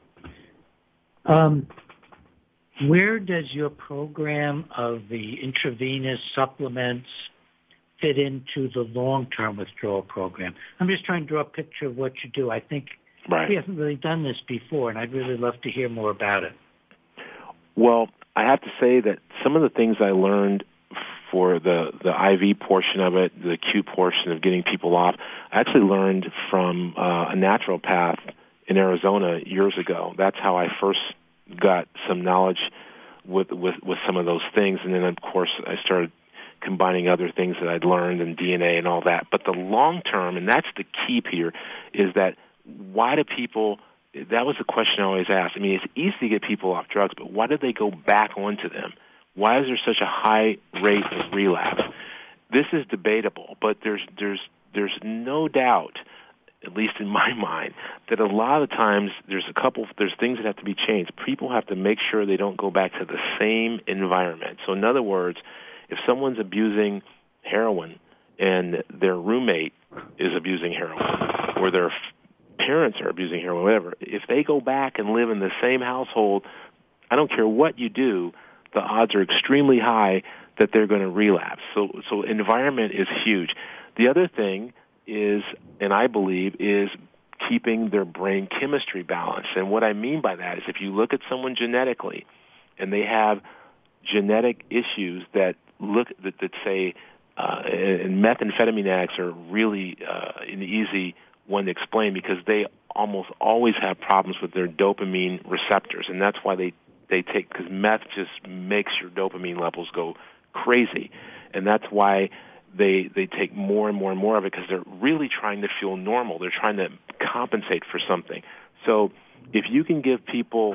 Um, where does your program of the intravenous supplements fit into the long-term withdrawal program? I'm just trying to draw a picture of what you do. I think right. we haven't really done this before, and I'd really love to hear more about it. Well, I have to say that some of the things I learned for the, the I V portion of it, the acute portion of getting people off, I actually learned from uh, a naturopath in Arizona years ago. That's how I first got some knowledge with, with, with some of those things. And then, of course, I started combining other things that I'd learned in D N A and all that. But the long term, and that's the key here, is that why do people... That was the question I always asked. I mean, it's easy to get people off drugs, but why do they go back onto them? Why is there such a high rate of relapse? This is debatable, but there's there's there's no doubt, at least in my mind, that a lot of times there's a couple there's things that have to be changed. People have to make sure they don't go back to the same environment. So in other words, if someone's abusing heroin and their roommate is abusing heroin, or their parents are abusing heroin, whatever, if they go back and live in the same household, I don't care what you do, the odds are extremely high that they're going to relapse. So, so environment is huge. The other thing is, and I believe, is keeping their brain chemistry balanced. And what I mean by that is if you look at someone genetically and they have genetic issues that look, that, that say, uh, and methamphetamine addicts are really uh, an easy one to explain because they almost always have problems with their dopamine receptors, and that's why they, they take, because meth just makes your dopamine levels go crazy, and that's why they they take more and more and more of it because they're really trying to feel normal. They're trying to compensate for something. So if you can give people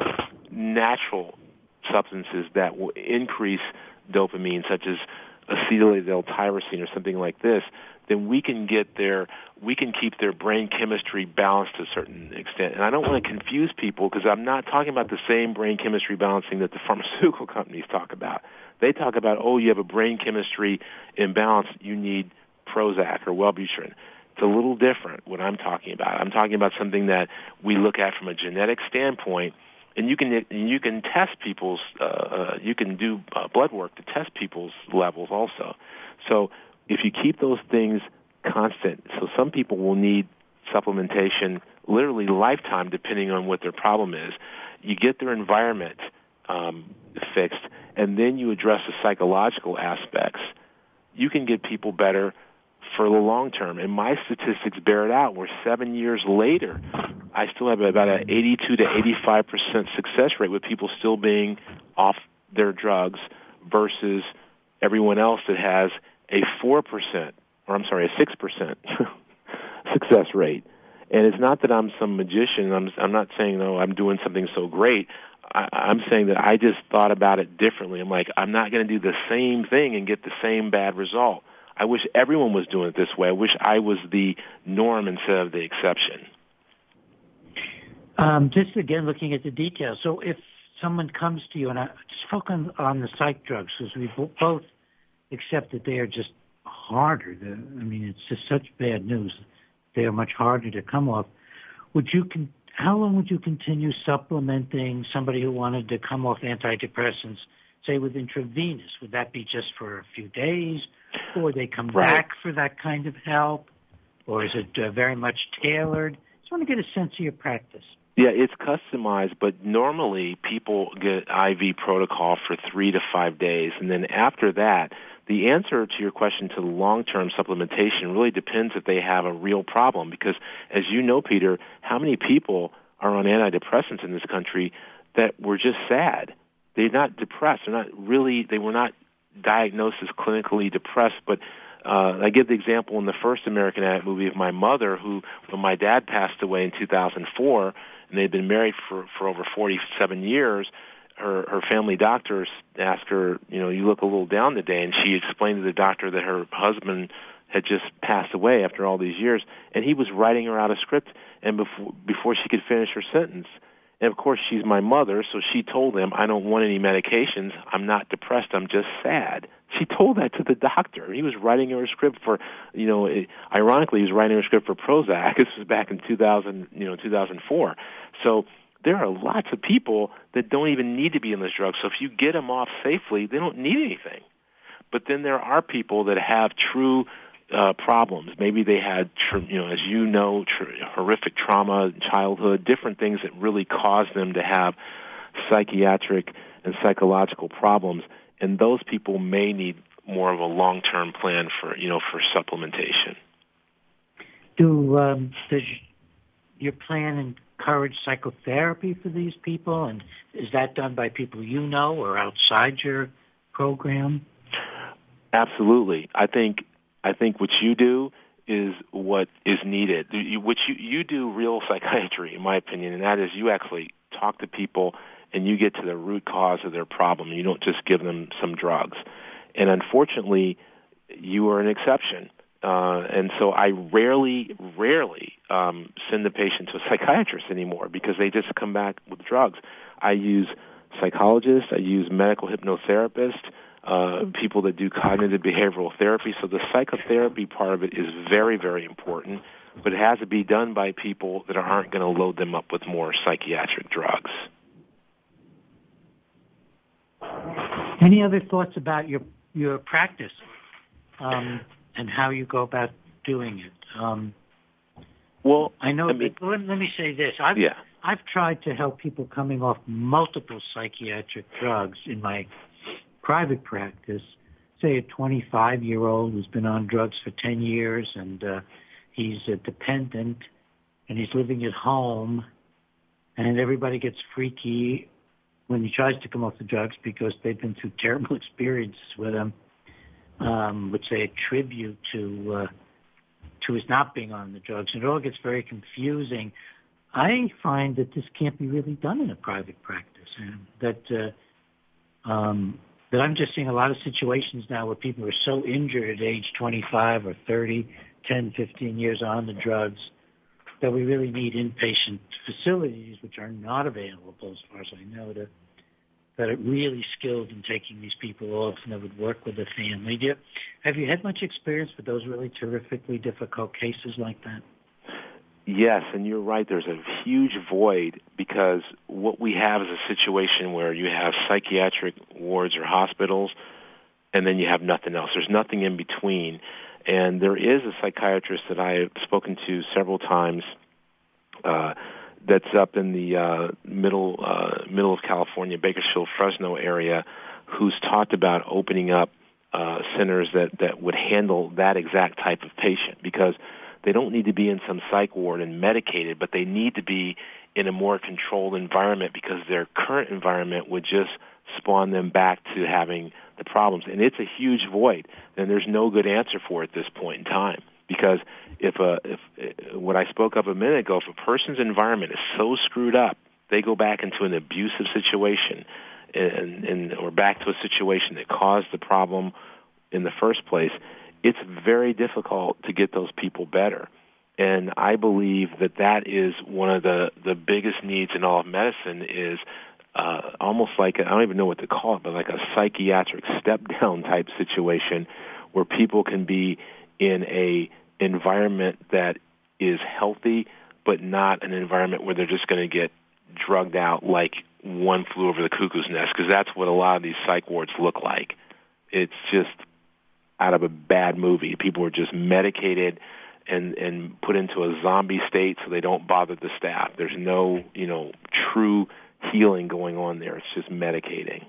natural substances that will increase dopamine, such as acetyl-L-tyrosine or something like this, then we can get their, we can keep their brain chemistry balanced to a certain extent. And I don't want to confuse people because I'm not talking about the same brain chemistry balancing that the pharmaceutical companies talk about. They talk about, oh, you have a brain chemistry imbalance, you need Prozac or Wellbutrin. It's a little different what I'm talking about. I'm talking about something that we look at from a genetic standpoint, and you can you can test people's uh, uh, you can do uh, blood work to test people's levels also. So if you keep those things constant, so some people will need supplementation literally lifetime depending on what their problem is. You get their environment um, fixed, and then you address the psychological aspects. You can get people better for the long term. And my statistics bear it out, where seven years later, I still have about an eighty-two to eighty-five percent success rate with people still being off their drugs versus everyone else that has a four percent, or I'm sorry, a six percent success rate. And it's not that I'm some magician. I'm, I'm not saying, no, I'm doing something so great. I, I'm saying that I just thought about it differently. I'm like, I'm not going to do the same thing and get the same bad result. I wish everyone was doing it this way. I wish I was the norm instead of the exception. Um, just again, looking at the details. So if someone comes to you, and I just focus on, on the psych drugs, because we both accept that they are just harder. The, I mean, it's just such bad news. They are much harder to come off. Would you? Con- how long would you continue supplementing somebody who wanted to come off antidepressants, say with intravenous? Would that be just for a few days, or they come right. back for that kind of help, or is it uh, very much tailored? Just want to get a sense of your practice. Yeah, it's customized, but normally people get I V protocol for three to five days, and then after that, the answer to your question to long-term supplementation really depends if they have a real problem, because as you know, Peter, how many people are on antidepressants in this country that were just sad? They're not depressed. They're not really, they were not diagnosed as clinically depressed, but uh, I give the example in the first American Addict movie of my mother, who, when my dad passed away in two thousand four, and they'd been married for, for over forty-seven years, her, her family doctor asked her, you know, you look a little down today, and she explained to the doctor that her husband had just passed away after all these years, and he was writing her out a script and before, before she could finish her sentence. And, of course, she's my mother, so she told him, I don't want any medications. I'm not depressed. I'm just sad. She told that to the doctor. He was writing her a script for, you know, it, ironically, he was writing her a script for Prozac. This was back in two thousand, you know, two thousand four. So there are lots of people that don't even need to be on this drug. So if you get them off safely, they don't need anything. But then there are people that have true Uh, problems. Maybe they had, tr- you know, as you know, tr- horrific trauma in childhood, different things that really caused them to have psychiatric and psychological problems, and those people may need more of a long-term plan for, you know, for supplementation. Do um, does your plan encourage psychotherapy for these people, and is that done by people you know or outside your program? Absolutely. I think I think what you do is what is needed. You, what you, you do real psychiatry, in my opinion, and that is you actually talk to people and you get to the root cause of their problem. You don't just give them some drugs. And unfortunately, you are an exception. Uh, and so I rarely, rarely um, send the patient to a psychiatrist anymore because they just come back with drugs. I use psychologists. I use medical hypnotherapists. Uh, people that do cognitive behavioral therapy. So the psychotherapy part of it is very, very important, but it has to be done by people that aren't going to load them up with more psychiatric drugs. Any other thoughts about your your practice um, and how you go about doing it? Um, well, I know. I mean, that, let, let me say this. I've, yeah. I've tried to help people coming off multiple psychiatric drugs in my private practice, say a twenty-five-year-old who's been on drugs for ten years and uh, he's uh, dependent and he's living at home, and everybody gets freaky when he tries to come off the drugs because they've been through terrible experiences with him, um, which they attribute to uh, to his not being on the drugs. And it all gets very confusing. I find that this can't be really done in a private practice, and that uh, um, that I'm just seeing a lot of situations now where people are so injured at age twenty-five or thirty, ten, fifteen years on the drugs, that we really need inpatient facilities, which are not available, as far as I know, to that are really skilled in taking these people off and that would work with the family. Do you, have you had much experience with those really terrifically difficult cases like that? Yes, and you're right. There's a huge void because what we have is a situation where you have psychiatric wards or hospitals, and then you have nothing else. There's nothing in between. And there is a psychiatrist that I have spoken to several times uh, that's up in the uh, middle uh, middle of California, Bakersfield, Fresno area, who's talked about opening up uh, centers that, that would handle that exact type of patient, because they don't need to be in some psych ward and medicated, but they need to be in a more controlled environment because their current environment would just spawn them back to having the problems. And it's a huge void, and there's no good answer for it at this point in time. Because if a, if what I spoke of a minute ago, if a person's environment is so screwed up, they go back into an abusive situation, and, and or back to a situation that caused the problem in the first place, it's very difficult to get those people better. And I believe that that is one of the, the biggest needs in all of medicine is uh, almost like, a, I don't even know what to call it, but like a psychiatric step-down type situation where people can be in a environment that is healthy, but not an environment where they're just going to get drugged out like one flew over the cuckoo's nest, because that's what a lot of these psych wards look like. It's just out of a bad movie. People are just medicated and, and put into a zombie state so they don't bother the staff. There's no, you know, true healing going on there. It's just medicating.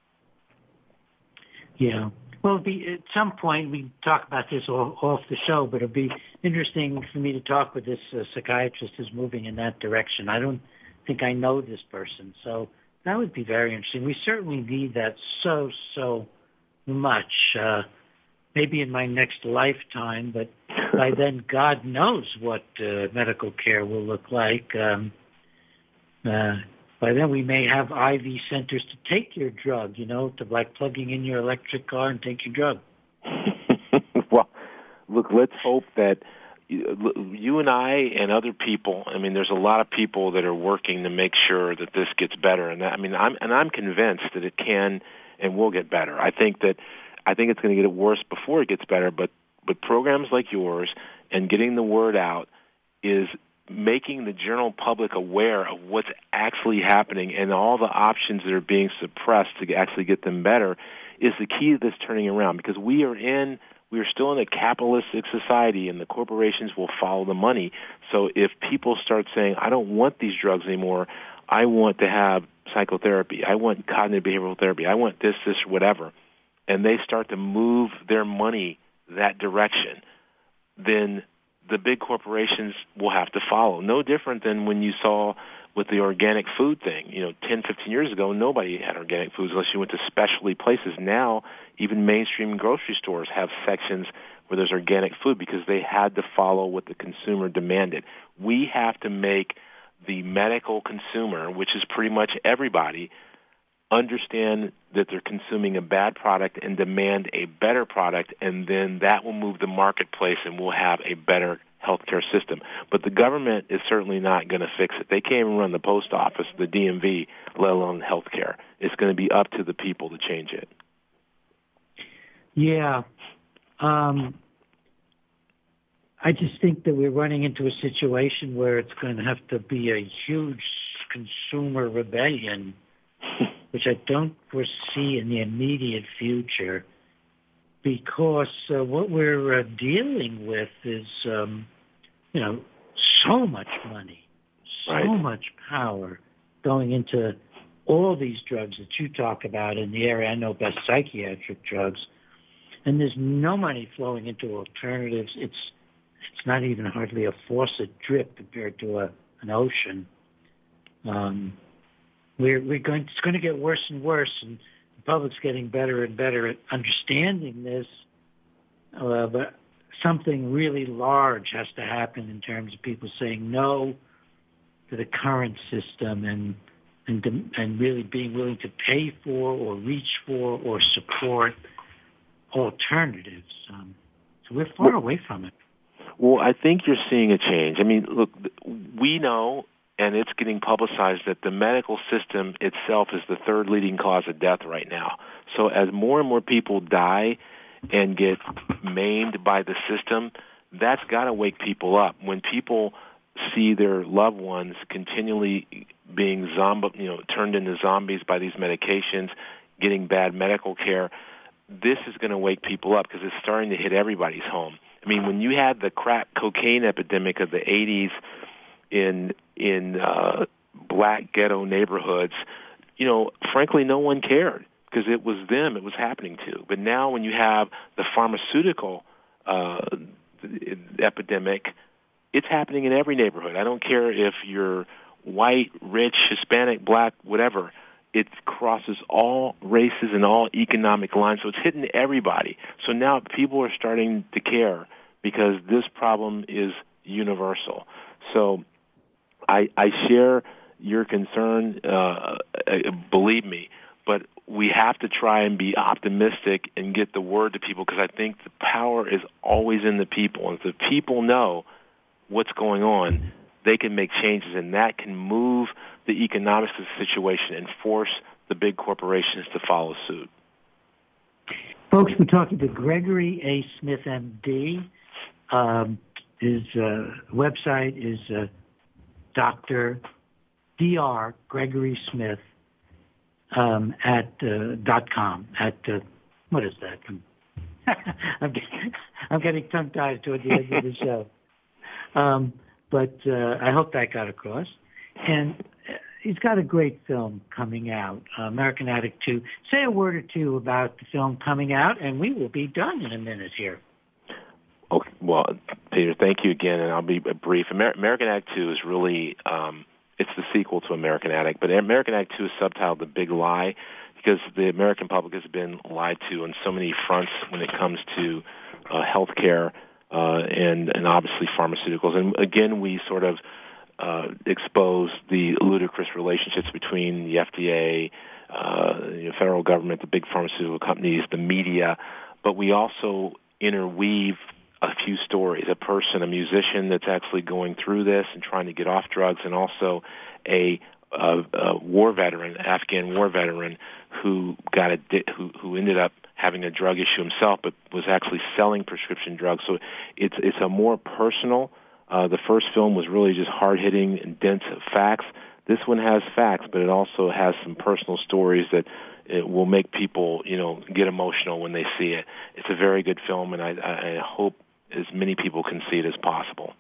Yeah. Well, it'd be, at some point we talk about this off, off the show, but it'd be interesting for me to talk with this uh, psychiatrist who's moving in that direction. I don't think I know this person, so that would be very interesting. We certainly need that so, so much. Uh, maybe in my next lifetime, but by then, God knows what uh, medical care will look like. Um, uh, by then, we may have I V centers to take your drug, you know, to like plugging in your electric car and take your drug. Well, look, let's hope that you and I and other people, I mean, there's a lot of people that are working to make sure that this gets better. And that, I mean, I'm, and I'm convinced that it can and will get better. I think that I think it's going to get worse before it gets better, but, but programs like yours and getting the word out is making the general public aware of what's actually happening and all the options that are being suppressed to actually get them better is the key to this turning around, because we are in, we are still in a capitalistic society and the corporations will follow the money. So if people start saying, I don't want these drugs anymore, I want to have psychotherapy, I want cognitive behavioral therapy, I want this, this, whatever, and they start to move their money that direction, then the big corporations will have to follow. No different than when you saw with the organic food thing. You know, ten, fifteen years ago, nobody had organic foods unless you went to specialty places. Now, even mainstream grocery stores have sections where there's organic food because they had to follow what the consumer demanded. We have to make the medical consumer, which is pretty much everybody, understand that they're consuming a bad product and demand a better product, and then that will move the marketplace and we'll have a better healthcare system. But the government is certainly not going to fix it. They can't even run the post office, the D M V, let alone healthcare. It's going to be up to the people to change it. Yeah. Um, I just think that we're running into a situation where it's going to have to be a huge consumer rebellion, which I don't foresee in the immediate future, because uh, what we're uh, dealing with is, um, you know, so much money, so right. much power going into all these drugs that you talk about in the area I know best, psychiatric drugs, and there's no money flowing into alternatives. It's it's not even hardly a faucet drip compared to a, an ocean. Um, We're, we're going, it's going to get worse and worse, and the public's getting better and better at understanding this. Uh, but something really large has to happen in terms of people saying no to the current system and and and really being willing to pay for or reach for or support alternatives. Um, so we're far away from it. Well, I think you're seeing a change. I mean, look, we know and it's getting publicized that the medical system itself is the third leading cause of death right now. So as more and more people die and get maimed by the system, that's got to wake people up. When people see their loved ones continually being zombie, you know, turned into zombies by these medications, getting bad medical care, this is going to wake people up because it's starting to hit everybody's home. I mean, when you had the crack cocaine epidemic of the eighties in in uh, black ghetto neighborhoods, you know, frankly, no one cared because it was them it was happening to. But now when you have the pharmaceutical uh, epidemic, it's happening in every neighborhood. I don't care if you're white, rich, Hispanic, black, whatever. It crosses all races and all economic lines, so it's hitting everybody. So now people are starting to care because this problem is universal. So I, I share your concern, uh, believe me, but we have to try and be optimistic and get the word to people because I think the power is always in the people. And if the people know what's going on, they can make changes, and that can move the economics of the situation and force the big corporations to follow suit. Folks, we're talking to Gregory A. Smith, M D. Um, his uh, website is uh, Doctor Doctor Gregory Smith um, at uh, dot com. At uh, what is that? I'm getting, I'm getting tongue-tied toward the end of the show. Um, but uh, I hope that got across. And uh, he's got a great film coming out, uh, American Addict two. Say a word or two about the film coming out, and we will be done in a minute here. Okay, well, Peter, thank you again, and I'll be brief. Amer- American Addict two is really, um, it's the sequel to American Addict, but American Addict two is subtitled The Big Lie because the American public has been lied to on so many fronts when it comes to uh, health care, Uh, and, and obviously pharmaceuticals. And again, we sort of uh, expose the ludicrous relationships between the F D A, uh, the federal government, the big pharmaceutical companies, the media, but we also interweave a few stories, a person, a musician that's actually going through this and trying to get off drugs, and also a, a, a war veteran, Afghan war veteran, who got a, who, who ended up having a drug issue himself, but was actually selling prescription drugs. So it's it's a more personal. Uh, the first film was really just hard-hitting and dense facts. This one has facts, but it also has some personal stories that it will make people, you know, get emotional when they see it. It's a very good film, and I, I hope as many people can see it as possible.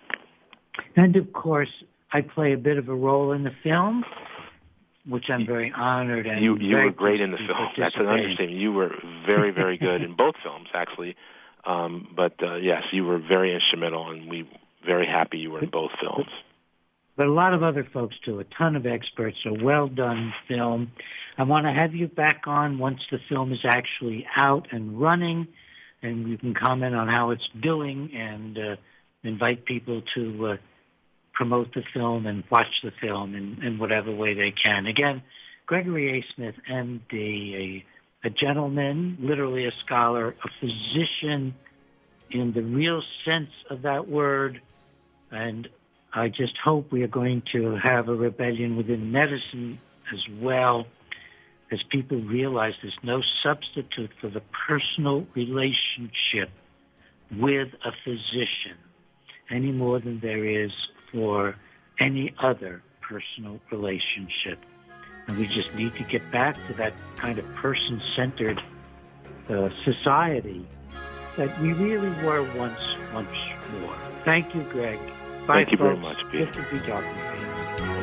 And of course, I play a bit of a role in the film, which I'm very honored and you you very were great in the film. That's an understatement. You were very very good in both films actually, um, but uh, yes, you were very instrumental, and we very happy you were in both films. But a lot of other folks too, a ton of experts. A well done film. I want to have you back on once the film is actually out and running, and you can comment on how it's doing and uh, invite people to Uh, promote the film and watch the film in, in whatever way they can. Again, Gregory A. Smith, M D, a, a gentleman, literally a scholar, a physician in the real sense of that word. And I just hope we are going to have a rebellion within medicine as well, as people realize there's no substitute for the personal relationship with a physician any more than there is for any other personal relationship. And we just need to get back to that kind of person-centered uh, society that we really were once, once more. Thank you, Greg. Bye, Thank you folks. very much, Peter. Good to be talking to you.